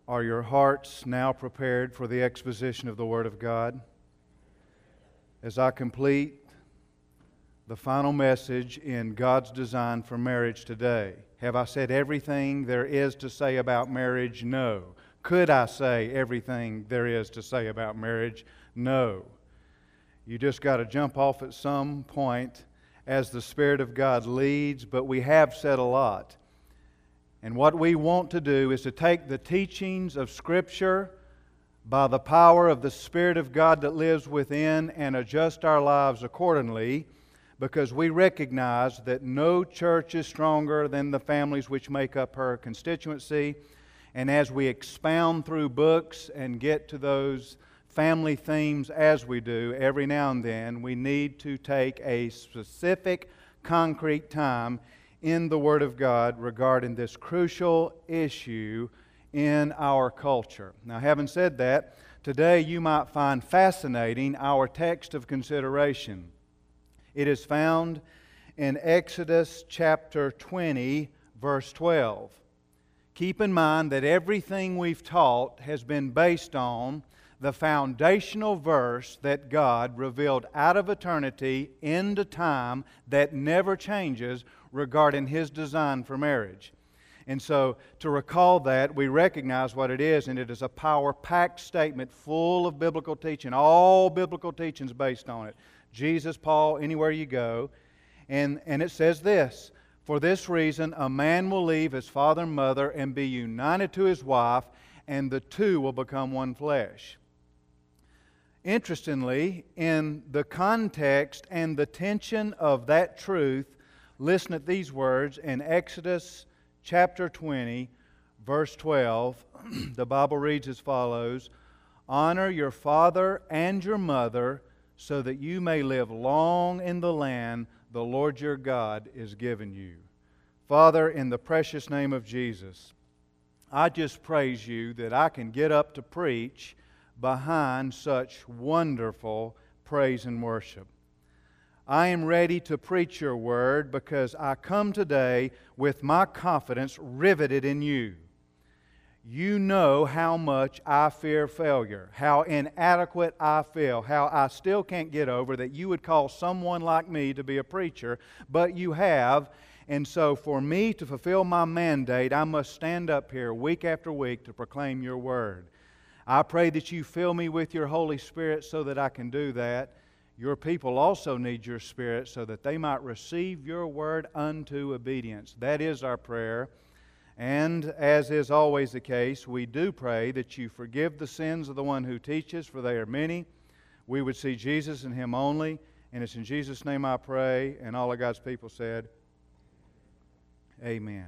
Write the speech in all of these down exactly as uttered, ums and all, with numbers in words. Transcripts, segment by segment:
Are your hearts now prepared for the exposition of the Word of God? As I complete the final message in God's design for marriage today, have I said everything there is to say about marriage? No. Could I say everything there is to say about marriage? No. You just got to jump off at some point as the Spirit of God leads, but we have said a lot. And what we want to do is to take the teachings of Scripture by the power of the Spirit of God that lives within and adjust our lives accordingly, because we recognize that no church is stronger than the families which make up her constituency. And as we expound through books and get to those family themes as we do every now and then, we need to take a specific, concrete time in the Word of God regarding this crucial issue in our culture. Now, having said that, today you might find fascinating our text of consideration. It is found in Exodus chapter twenty, verse twelve. Keep in mind that everything we've taught has been based on the foundational verse that God revealed out of eternity into time that never changes regarding His design for marriage. And so, to recall that, we recognize what it is, and it is a power-packed statement full of biblical teaching. All biblical teaching is based on it. Jesus, Paul, anywhere you go. And, and it says this: "For this reason, a man will leave his father and mother and be united to his wife, and the two will become one flesh." Interestingly, in the context and the tension of that truth, listen at these words in Exodus chapter twenty, verse twelve. The Bible reads as follows: "Honor your father and your mother, so that you may live long in the land the Lord your God is giving you." Father, in the precious name of Jesus, I just praise You that I can get up to preach behind such wonderful praise and worship. I am ready to preach Your Word because I come today with my confidence riveted in You. You know how much I fear failure, how inadequate I feel, how I still can't get over that You would call someone like me to be a preacher, but You have. And so for me to fulfill my mandate, I must stand up here week after week to proclaim Your Word. I pray that You fill me with Your Holy Spirit so that I can do that. Your people also need Your Spirit so that they might receive Your Word unto obedience. That is our prayer. And as is always the case, we do pray that You forgive the sins of the one who teaches, for they are many. We would see Jesus and Him only. And it's in Jesus' name I pray. And all of God's people said, Amen.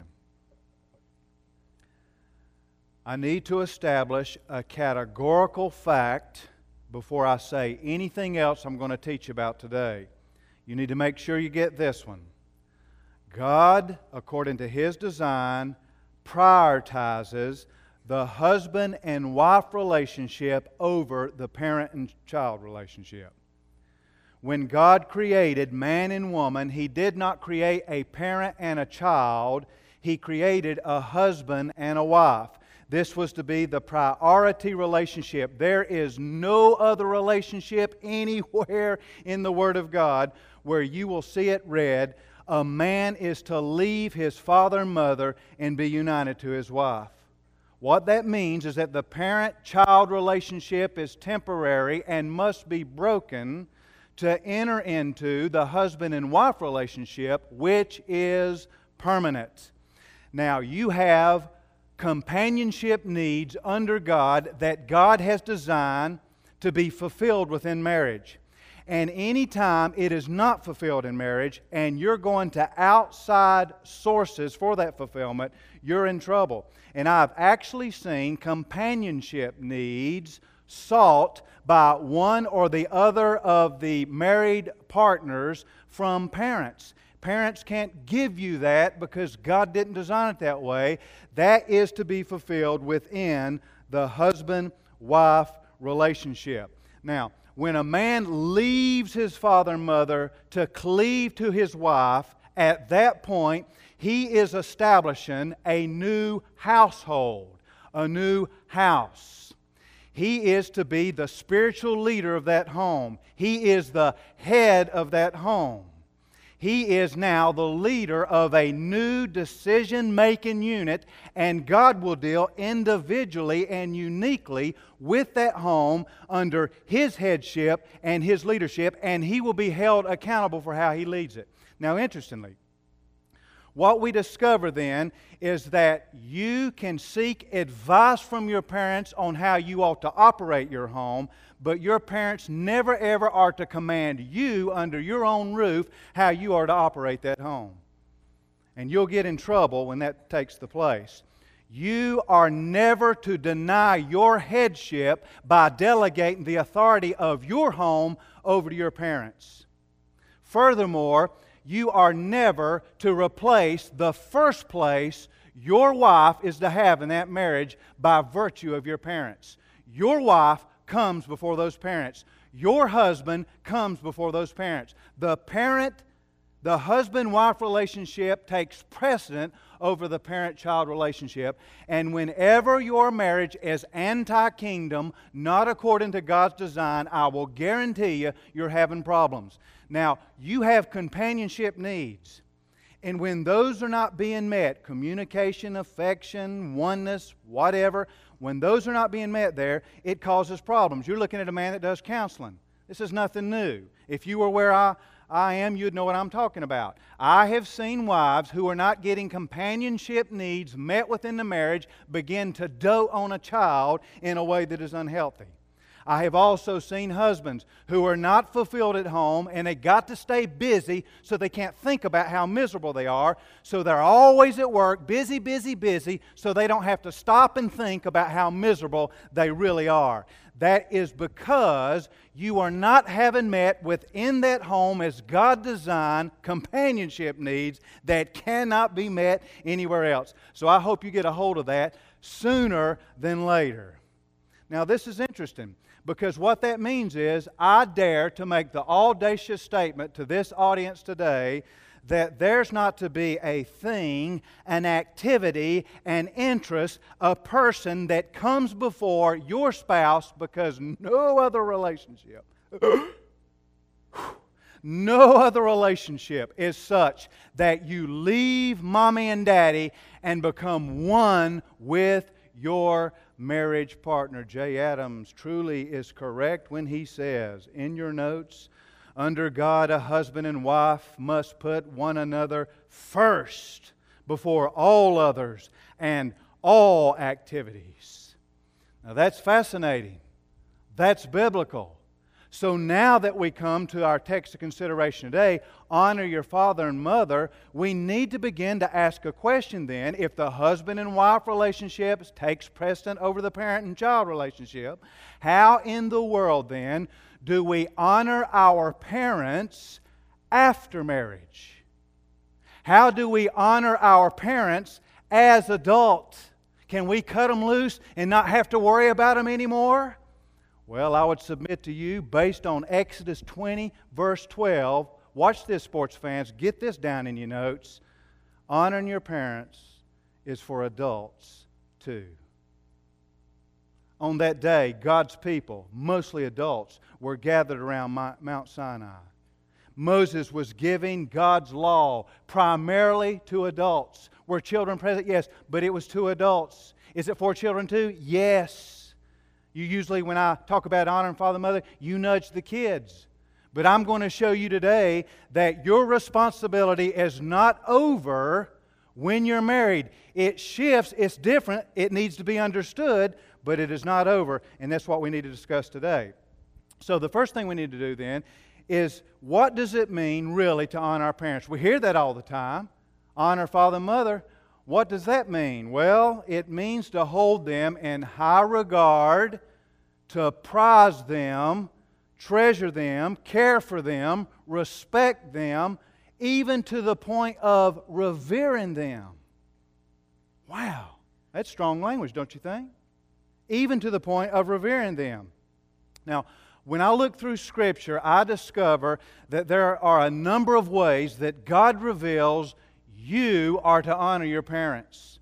I need to establish a categorical fact before I say anything else I'm going to teach about today. You need to make sure you get this one. God, according to His design, prioritizes the husband and wife relationship over the parent and child relationship. When God created man and woman, He did not create a parent and a child. He created a husband and a wife. This was to be the priority relationship. There is no other relationship anywhere in the Word of God where you will see it read, a man is to leave his father and mother and be united to his wife. What that means is that the parent-child relationship is temporary and must be broken to enter into the husband and wife relationship, which is permanent. Now, you have companionship needs under God that God has designed to be fulfilled within marriage. And anytime it is not fulfilled in marriage and you're going to outside sources for that fulfillment, you're in trouble. And I've actually seen companionship needs sought by one or the other of the married partners from parents. Parents can't give you that because God didn't design it that way. That is to be fulfilled within the husband-wife relationship. Now, when a man leaves his father and mother to cleave to his wife, at that point, he is establishing a new household, a new house. He is to be the spiritual leader of that home. He is the head of that home. He is now the leader of a new decision-making unit, and God will deal individually and uniquely with that home under His headship and His leadership, and He will be held accountable for how He leads it. Now, interestingly, what we discover then is that you can seek advice from your parents on how you ought to operate your home, but your parents never ever are to command you under your own roof how you are to operate that home. And you'll get in trouble when that takes the place. You are never to deny your headship by delegating the authority of your home over to your parents. Furthermore, you are never to replace the first place your wife is to have in that marriage by virtue of your parents. Your wife comes before those parents. Your husband comes before those parents. The parent, the husband-wife relationship takes precedent over the parent-child relationship. And whenever your marriage is anti-kingdom, not according to God's design, I will guarantee you, you're having problems. Now, you have companionship needs. And when those are not being met, communication, affection, oneness, whatever, when those are not being met there, it causes problems. You're looking at a man that does counseling. This is nothing new. If you were where I, I am, you'd know what I'm talking about. I have seen wives who are not getting companionship needs met within the marriage begin to dote on a child in a way that is unhealthy. I have also seen husbands who are not fulfilled at home and they got to stay busy so they can't think about how miserable they are. So they're always at work, busy, busy, busy, so they don't have to stop and think about how miserable they really are. That is because you are not having met within that home as God designed companionship needs that cannot be met anywhere else. So I hope you get a hold of that sooner than later. Now this is interesting, because what that means is I dare to make the audacious statement to this audience today that there's not to be a thing, an activity, an interest, a person that comes before your spouse, because no other relationship, no other relationship is such that you leave mommy and daddy and become one with your marriage partner. Jay Adams truly is correct when he says in your notes, under God a husband and wife must put one another first before all others and all activities. Now that's fascinating. That's biblical. So now that we come to our text of consideration today, honor your father and mother, we need to begin to ask a question then. If the husband and wife relationship takes precedent over the parent and child relationship, how in the world then do we honor our parents after marriage? How do we honor our parents as adults? Can we cut them loose and not have to worry about them anymore? Well, I would submit to you, based on Exodus twenty, verse twelve, watch this, sports fans, get this down in your notes. Honoring your parents is for adults too. On that day, God's people, mostly adults, were gathered around Mount Sinai. Moses was giving God's law primarily to adults. Were children present? Yes, but it was to adults. Is it for children too? Yes. You usually, when I talk about honoring father and mother, you nudge the kids. But I'm going to show you today that your responsibility is not over when you're married. It shifts, it's different, it needs to be understood, but it is not over, and that's what we need to discuss today. So the first thing we need to do then is, what does it mean really to honor our parents? We hear that all the time, honor father and mother. What does that mean? Well, it means to hold them in high regard, to prize them, treasure them, care for them, respect them, even to the point of revering them. Wow, that's strong language, don't you think? Even to the point of revering them. Now, when I look through Scripture, I discover that there are a number of ways that God reveals you are to honor your parents.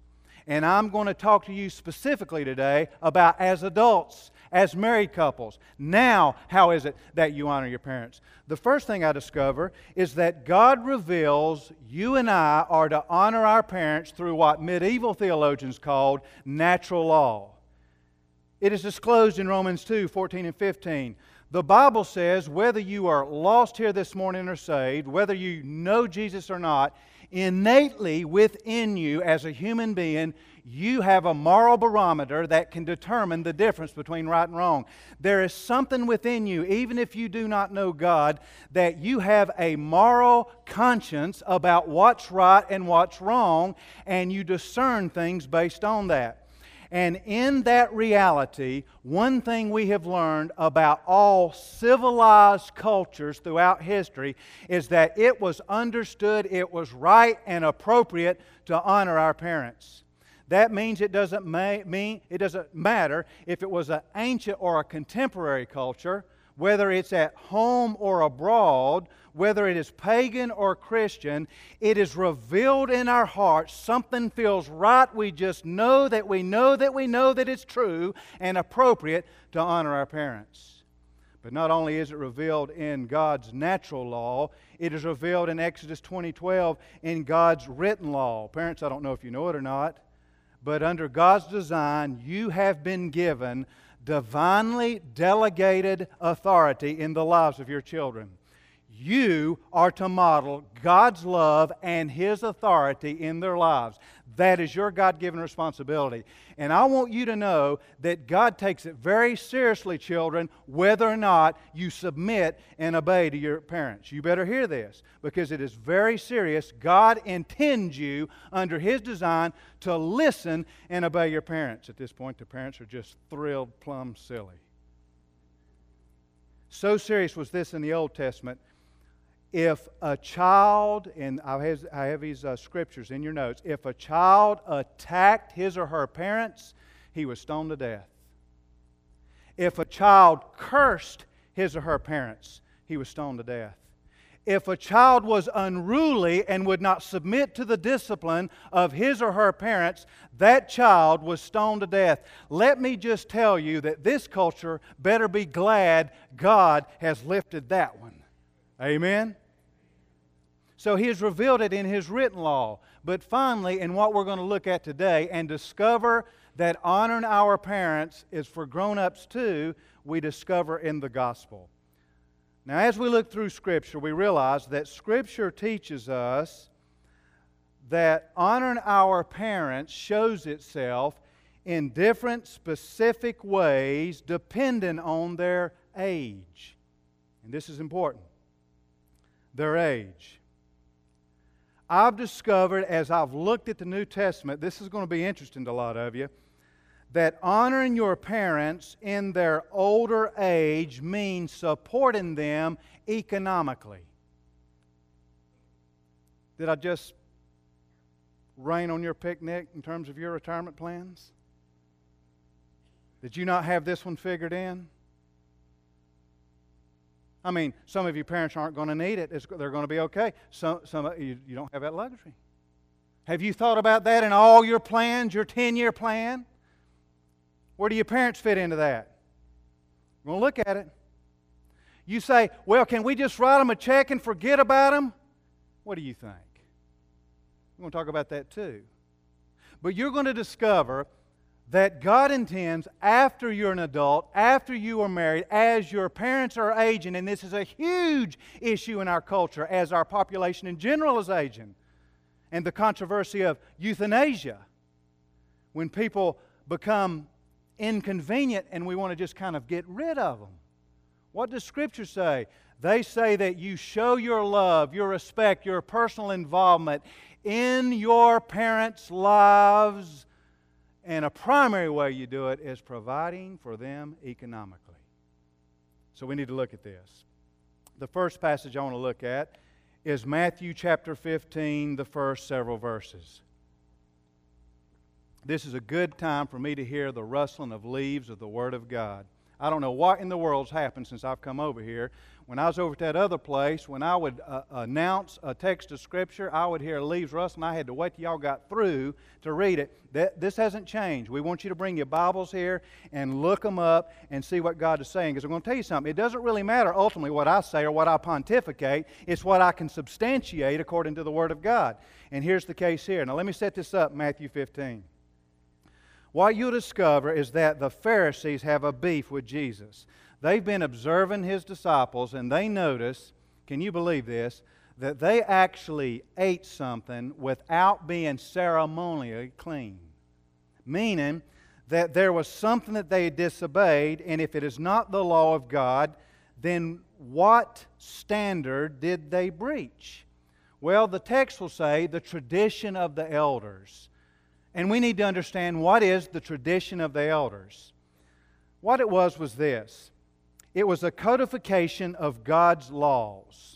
And I'm going to talk to you specifically today about as adults, as married couples. Now, how is it that you honor your parents? The first thing I discover is that God reveals you and I are to honor our parents through what medieval theologians called natural law. It is disclosed in Romans two, fourteen and fifteen. The Bible says whether you are lost here this morning or saved, whether you know Jesus or not, innately within you as a human being, you have a moral barometer that can determine the difference between right and wrong. There is something within you, even if you do not know God, that you have a moral conscience about what's right and what's wrong, and you discern things based on that. And in that reality, one thing we have learned about all civilized cultures throughout history is that it was understood, it was right and appropriate to honor our parents. That means it doesn't ma- mean it doesn't matter if it was an ancient or a contemporary culture, whether it's at home or abroad, whether it is pagan or Christian, it is revealed in our hearts. Something feels right. We just know that we know that we know that it's true and appropriate to honor our parents. But not only is it revealed in God's natural law, it is revealed in Exodus twenty twelve in God's written law. Parents, I don't know if you know it or not, but under God's design, you have been given divinely delegated authority in the lives of your children. You are to model God's love and His authority in their lives. That is your God-given responsibility. And I want you to know that God takes it very seriously, children, whether or not you submit and obey to your parents. You better hear this, because it is very serious. God intends you, under His design, to listen and obey your parents. At this point, the parents are just thrilled, plumb silly. So serious was this in the Old Testament. If a child, and I have, I have these uh, scriptures in your notes, if a child attacked his or her parents, he was stoned to death. If a child cursed his or her parents, he was stoned to death. If a child was unruly and would not submit to the discipline of his or her parents, that child was stoned to death. Let me just tell you that this culture better be glad God has lifted that one. Amen? So He has revealed it in His written law. But finally, in what we're going to look at today and discover that honoring our parents is for grown-ups too, we discover in the gospel. Now, as we look through Scripture, we realize that Scripture teaches us that honoring our parents shows itself in different specific ways depending on their age. And this is important. Their age. I've discovered as I've looked at the New Testament, this is going to be interesting to a lot of you, that honoring your parents in their older age means supporting them economically. Did I just rain on your picnic in terms of your retirement plans? Did you not have this one figured in? I mean, some of your parents aren't going to need it. It's, they're going to be okay. Some, some you, you don't have that luxury. Have you thought about that in all your plans, your ten-year plan? Where do your parents fit into that? We're going to look at it. You say, well, can we just write them a check and forget about them? What do you think? We're going to talk about that too. But you're going to discover that God intends after you're an adult, after you are married, as your parents are aging, and this is a huge issue in our culture as our population in general is aging, and the controversy of euthanasia, when people become inconvenient and we want to just kind of get rid of them. What does Scripture say? They say that you show your love, your respect, your personal involvement in your parents' lives. And a primary way you do it is providing for them economically. So we need to look at this. The first passage I want to look at is Matthew chapter fifteen, the first several verses. This is a good time for me to hear the rustling of leaves of the Word of God. I don't know what in the world's happened since I've come over here. When I was over at that other place, when I would uh, announce a text of Scripture, I would hear leaves rustling. I had to wait till y'all got through to read it. That, this hasn't changed. We want you to bring your Bibles here and look them up and see what God is saying. Because I'm going to tell you something. It doesn't really matter ultimately what I say or what I pontificate. It's what I can substantiate according to the Word of God. And here's the case here. Now let me set this up, Matthew fifteen. What you'll discover is that the Pharisees have a beef with Jesus. They've been observing His disciples, and they notice, can you believe this, that they actually ate something without being ceremonially clean. Meaning that there was something that they had disobeyed, and if it is not the law of God, then what standard did they breach? Well, the text will say the tradition of the elders. And we need to understand what is the tradition of the elders. What it was was this. It was a codification of God's laws.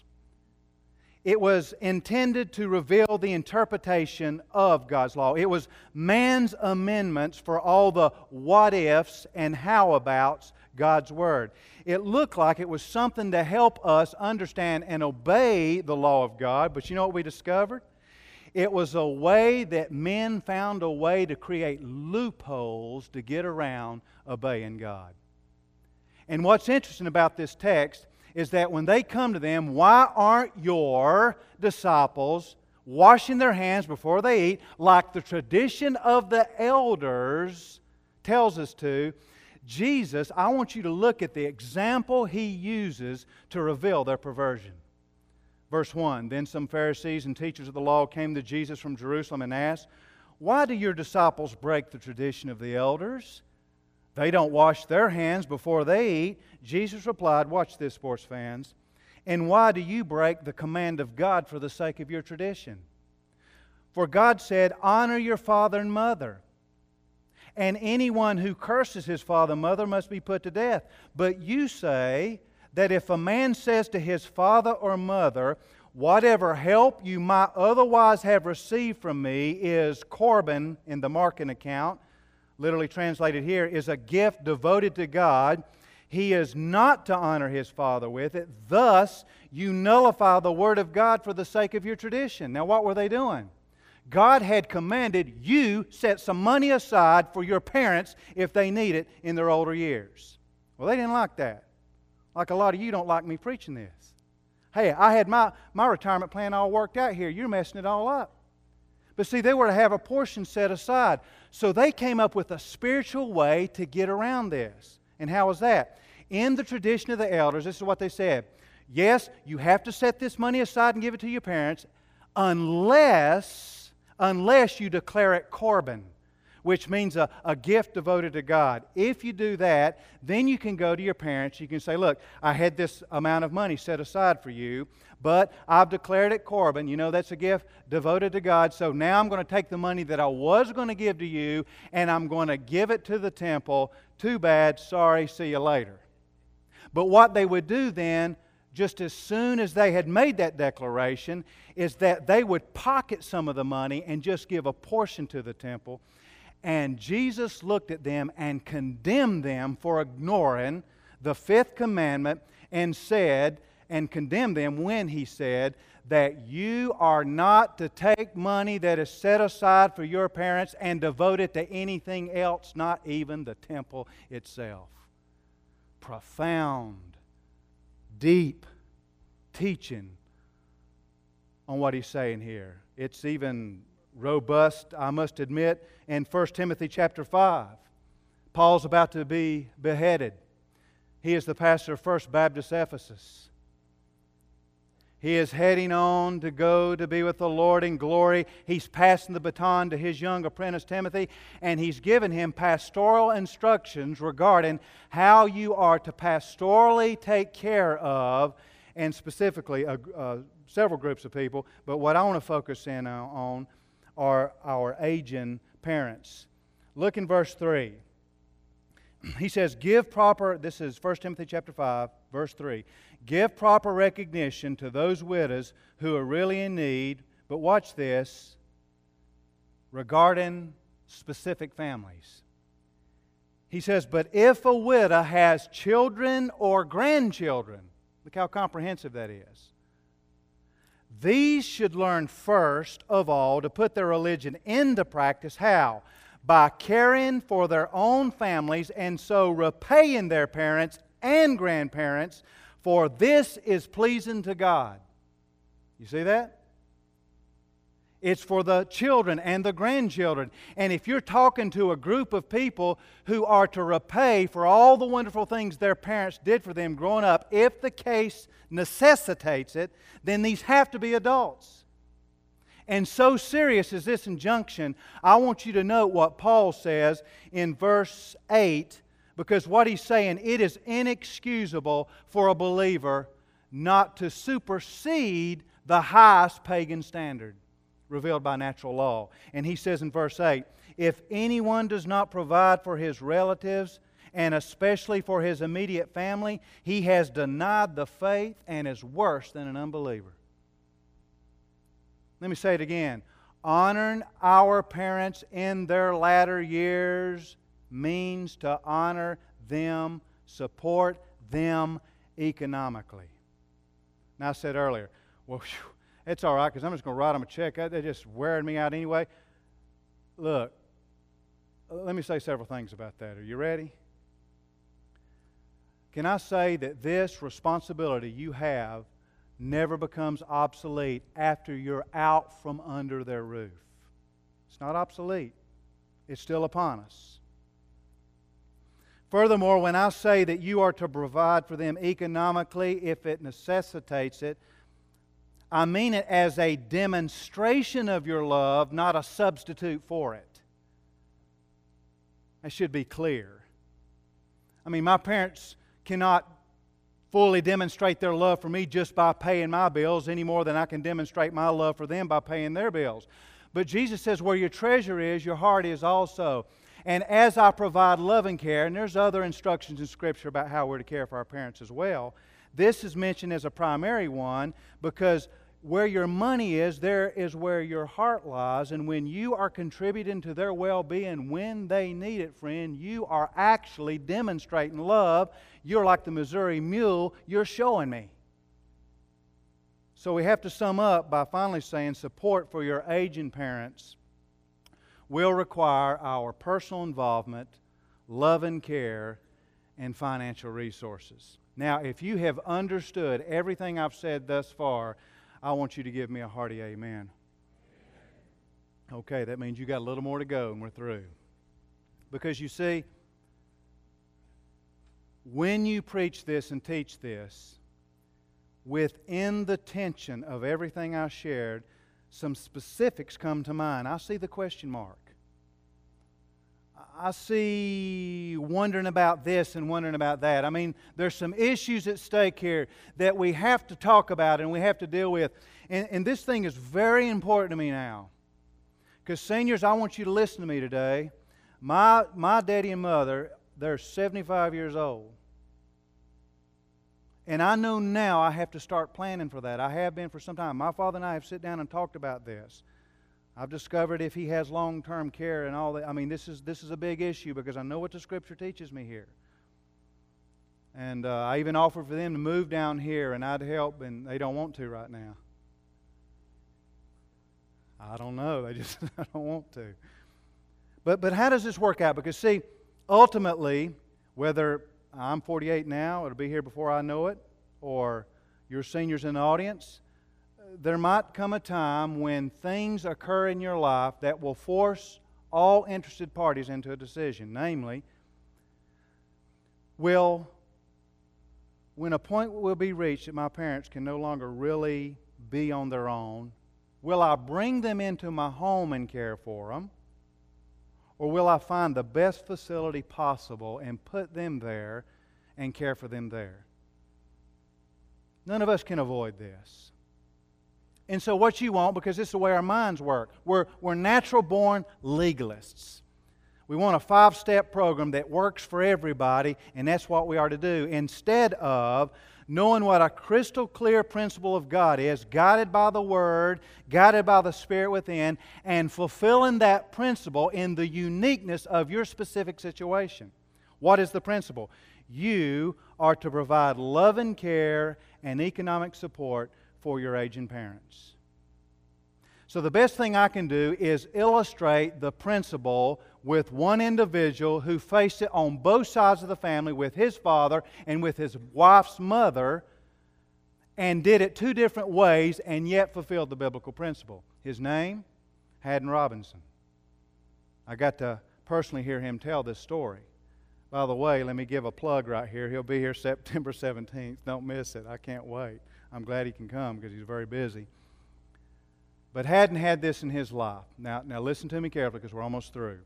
It was intended to reveal the interpretation of God's law. It was man's amendments for all the what-ifs and how-abouts God's Word. It looked like it was something to help us understand and obey the law of God, but you know what we discovered? It was a way that men found a way to create loopholes to get around obeying God. And what's interesting about this text is that when they come to them, why aren't your disciples washing their hands before they eat like the tradition of the elders tells us to? Jesus, I want you to look at the example He uses to reveal their perversion. Verse one, then some Pharisees and teachers of the law came to Jesus from Jerusalem and asked, why do your disciples break the tradition of the elders? They don't wash their hands before they eat. Jesus replied, watch this, sports fans, and why do you break the command of God for the sake of your tradition? For God said, honor your father and mother, and anyone who curses his father and mother must be put to death. But you say that if a man says to his father or mother, whatever help you might otherwise have received from me is Corban in the Markan account, literally translated here, is a gift devoted to God, he is not to honor his father with it. Thus, you nullify the Word of God for the sake of your tradition. Now, what were they doing? God had commanded you set some money aside for your parents if they need it in their older years. Well, they didn't like that. Like a lot of you don't like me preaching this. Hey, I had my, my retirement plan all worked out here. You're messing it all up. But see, they were to have a portion set aside. So they came up with a spiritual way to get around this. And how was that? In the tradition of the elders, this is what they said. Yes, you have to set this money aside and give it to your parents unless, unless you declare it Corban, which means a, a gift devoted to God. If you do that, then you can go to your parents. You can say, look, I had this amount of money set aside for you, but I've declared it Corban. You know, that's a gift devoted to God. So now I'm going to take the money that I was going to give to you, and I'm going to give it to the temple. Too bad. Sorry. See you later. But what they would do then, just as soon as they had made that declaration, is that they would pocket some of the money and just give a portion to the temple. And Jesus looked at them and condemned them for ignoring the fifth commandment and said, and condemned them when He said that you are not to take money that is set aside for your parents and devote it to anything else, not even the temple itself. Profound, deep teaching on what He's saying here. It's even robust, I must admit, in First Timothy chapter five. Paul's about to be beheaded. He is the pastor of First Baptist Ephesus. He is heading on to go to be with the Lord in glory. He's passing the baton to his young apprentice Timothy, and he's given him pastoral instructions regarding how you are to pastorally take care of, and specifically uh, uh, several groups of people, but what I want to focus in on are our aging parents. Look in verse three. He says, give proper, this is First Timothy chapter five, verse three. Give proper recognition to those widows who are really in need, but watch this, regarding specific families. He says, but if a widow has children or grandchildren, look how comprehensive that is. These should learn first of all to put their religion into practice. How? By caring for their own families and so repaying their parents and grandparents, for this is pleasing to God. You see that? It's for the children and the grandchildren. And if you're talking to a group of people who are to repay for all the wonderful things their parents did for them growing up, if the case necessitates it, then these have to be adults. And so serious is this injunction, I want you to note what Paul says in verse eight, because what he's saying, it is inexcusable for a believer not to supersede the highest pagan standard revealed by natural law. And he says in verse eight, if anyone does not provide for his relatives, and especially for his immediate family, he has denied the faith and is worse than an unbeliever. Let me say it again. Honoring our parents in their latter years means to honor them, support them economically. Now I said earlier, well, whew, it's all right because I'm just going to write them a check. They're just wearing me out anyway. Look, let me say several things about that. Are you ready? Can I say that this responsibility you have never becomes obsolete after you're out from under their roof? It's not obsolete. It's still upon us. Furthermore, when I say that you are to provide for them economically if it necessitates it, I mean it as a demonstration of your love, not a substitute for it. That should be clear. I mean, my parents cannot fully demonstrate their love for me just by paying my bills any more than I can demonstrate my love for them by paying their bills. But Jesus says, where your treasure is, your heart is also. And as I provide love and care, and there's other instructions in Scripture about how we're to care for our parents as well, this is mentioned as a primary one because where your money is, there is where your heart lies. And when you are contributing to their well-being when they need it, friend, you are actually demonstrating love. You're like the Missouri Mule. You're showing me. So we have to sum up by finally saying support for your aging parents will require our personal involvement, love and care, and financial resources. Now, if you have understood everything I've said thus far, I want you to give me a hearty amen. Okay, that means you got a little more to go and we're through. Because you see, when you preach this and teach this, within the tension of everything I shared, some specifics come to mind. I see the question mark. I see wondering about this and wondering about that. I mean, there's some issues at stake here that we have to talk about and we have to deal with. And, and this thing is very important to me now. Because seniors, I want you to listen to me today. My, my daddy and mother, they're seventy-five years old. And I know now I have to start planning for that. I have been for some time. My father and I have sit down and talked about this. I've discovered if he has long-term care and all that. I mean, this is this is a big issue because I know what the Scripture teaches me here. And uh, I even offered for them to move down here, and I'd help, and they don't want to right now. I don't know. They just don't want to. But but how does this work out? Because see, ultimately, whether I'm forty-eight now, it'll be here before I know it, or you're seniors in the audience, there might come a time when things occur in your life that will force all interested parties into a decision. Namely, will, when a point will be reached that my parents can no longer really be on their own, will I bring them into my home and care for them? Or will I find the best facility possible and put them there and care for them there? None of us can avoid this. And so what you want, because this is the way our minds work, we're, we're natural-born legalists. We want a five-step program that works for everybody, and that's what we are to do. Instead of knowing what a crystal clear principle of God is, guided by the Word, guided by the Spirit within, and fulfilling that principle in the uniqueness of your specific situation. What is the principle? You are to provide love and care and economic support for your aging parents. So the best thing I can do is illustrate the principle with one individual who faced it on both sides of the family, with his father and with his wife's mother, and did it two different ways and yet fulfilled the biblical principle. His name, Haddon Robinson. I got to personally hear him tell this story. By the way, let me give a plug right here. He'll be here September seventeenth. Don't miss it. I can't wait. I'm glad he can come because he's very busy. But Haddon had this in his life. Now, now listen to me carefully because we're almost through.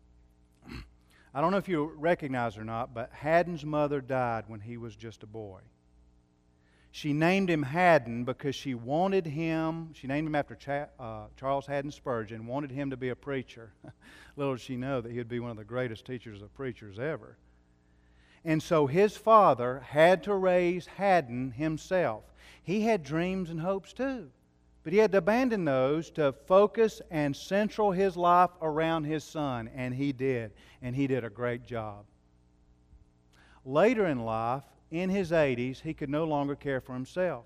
I don't know if you recognize or not, but Haddon's mother died when he was just a boy. She named him Haddon because she wanted him, she named him after Cha, uh, Charles Haddon Spurgeon, wanted him to be a preacher. Little did she know that he would be one of the greatest teachers of preachers ever. And so his father had to raise Haddon himself. He had dreams and hopes too, but he had to abandon those to focus and central his life around his son, and he did, and he did a great job. Later in life, in his eighties, he could no longer care for himself.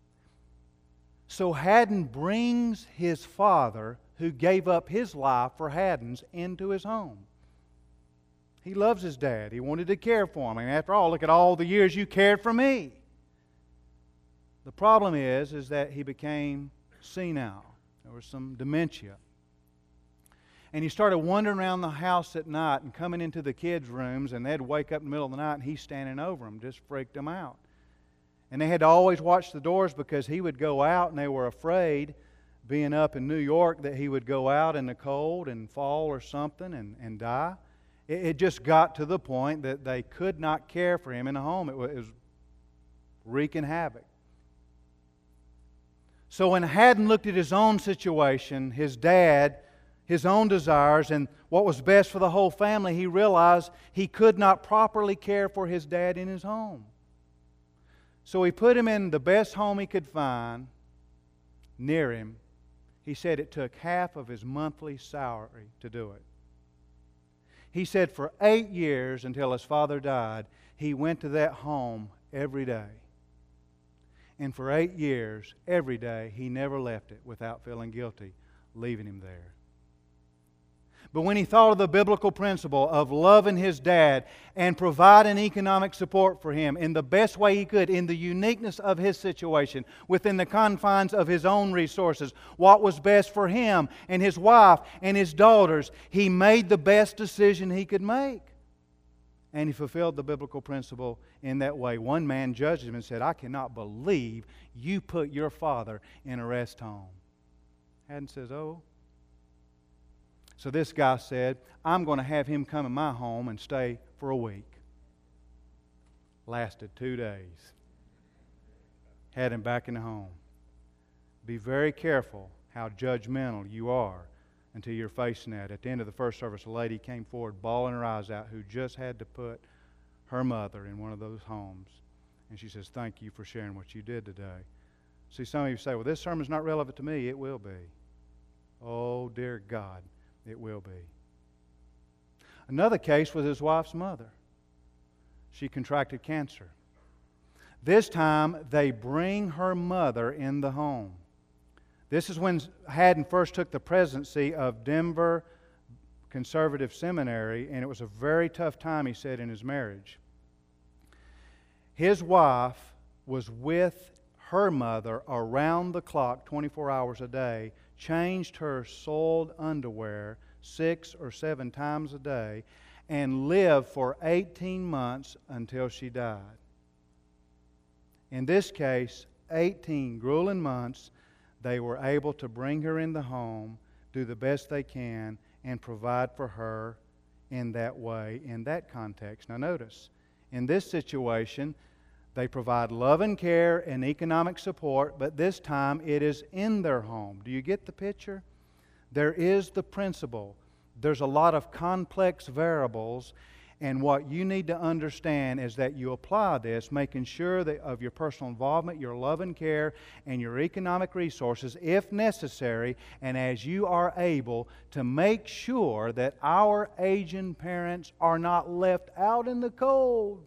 So Haddon brings his father, who gave up his life for Haddon's, into his home. He loves his dad. He wanted to care for him. And after all, look at all the years you cared for me. The problem is, is that he became senile. There was some dementia. And he started wandering around the house at night and coming into the kids' rooms, and they'd wake up in the middle of the night and he's standing over them, just freaked them out. And they had to always watch the doors because he would go out, and they were afraid, being up in New York, that he would go out in the cold and fall or something and, and die. It, it just got to the point that they could not care for him in the home. It was, it was wreaking havoc. So when Haddon looked at his own situation, his dad, his own desires, and what was best for the whole family, he realized he could not properly care for his dad in his home. So he put him in the best home he could find near him. He said it took half of his monthly salary to do it. He said for eight years, until his father died, he went to that home every day. And for eight years, every day, he never left it without feeling guilty, leaving him there. But when he thought of the biblical principle of loving his dad and providing economic support for him in the best way he could, in the uniqueness of his situation, within the confines of his own resources, what was best for him and his wife and his daughters, he made the best decision he could make. And he fulfilled the biblical principle in that way. One man judged him and said, "I cannot believe you put your father in a rest home." Haddon says, "Oh." So this guy said, "I'm going to have him come in my home and stay for a week." Lasted two days. Had him back in the home. Be very careful how judgmental you are until you're facing that. At the end of the first service, a lady came forward bawling her eyes out who just had to put her mother in one of those homes. And she says, "Thank you for sharing what you did today." See, some of you say, "Well, this sermon's not relevant to me." It will be. Oh, dear God. It will be. Another case was his wife's mother. She contracted cancer. This time, they bring her mother in the home. This is when Haddon first took the presidency of Denver Conservative Seminary, and it was a very tough time, he said, in his marriage. His wife was with her mother around the clock, twenty-four hours a day, changed her soiled underwear six or seven times a day, and lived for eighteen months until she died. In this case, eighteen grueling months, they were able to bring her in the home, do the best they can, and provide for her in that way, in that context. Now notice, in this situation, they provide love and care and economic support, but this time it is in their home. Do you get the picture? There is the principle. There's a lot of complex variables, And what you need to understand is that you apply this, making sure that of your personal involvement, your love and care, and your economic resources, if necessary, and as you are able, to make sure that our aging parents are not left out in the cold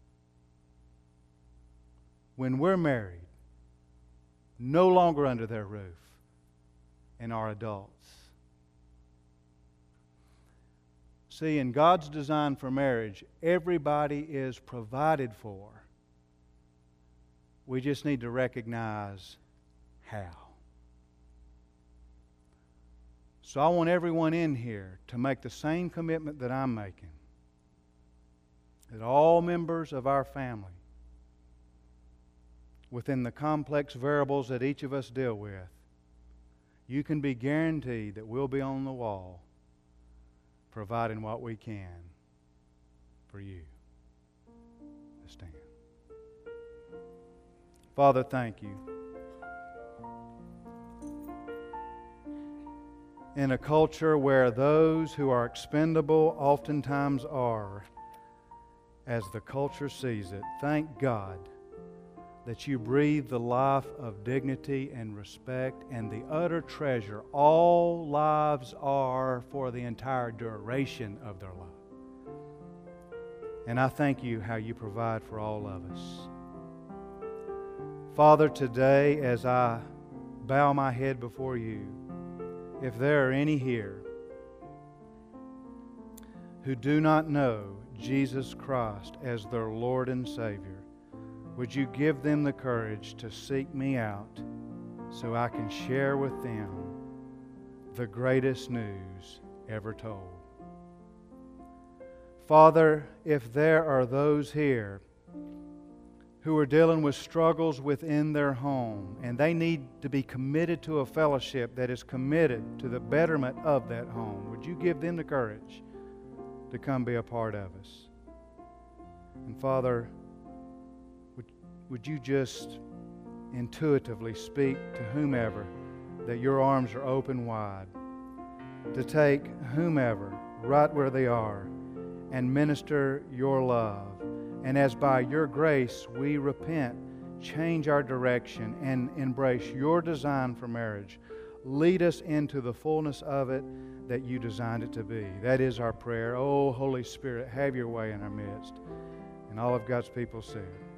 when we're married, no longer under their roof, and are adults. See, in God's design for marriage, everybody is provided for. We just need to recognize how. So I want everyone in here to make the same commitment that I'm making. That all members of our family, within the complex variables that each of us deal with, you can be guaranteed that we'll be on the wall providing what we can for you. Let's stand. Father, thank you. In a culture where those who are expendable oftentimes are, as the culture sees it, thank God that you breathe the life of dignity and respect and the utter treasure all lives are for the entire duration of their life. And I thank you how you provide for all of us. Father, today as I bow my head before you, if there are any here who do not know Jesus Christ as their Lord and Savior, would you give them the courage to seek me out so I can share with them the greatest news ever told? Father, if there are those here who are dealing with struggles within their home and they need to be committed to a fellowship that is committed to the betterment of that home, would you give them the courage to come be a part of us? And Father, would you just intuitively speak to whomever that your arms are open wide, to take whomever right where they are and minister your love. And as by your grace we repent, change our direction, and embrace your design for marriage, lead us into the fullness of it that you designed it to be. That is our prayer. Oh, Holy Spirit, have your way in our midst. And all of God's people said.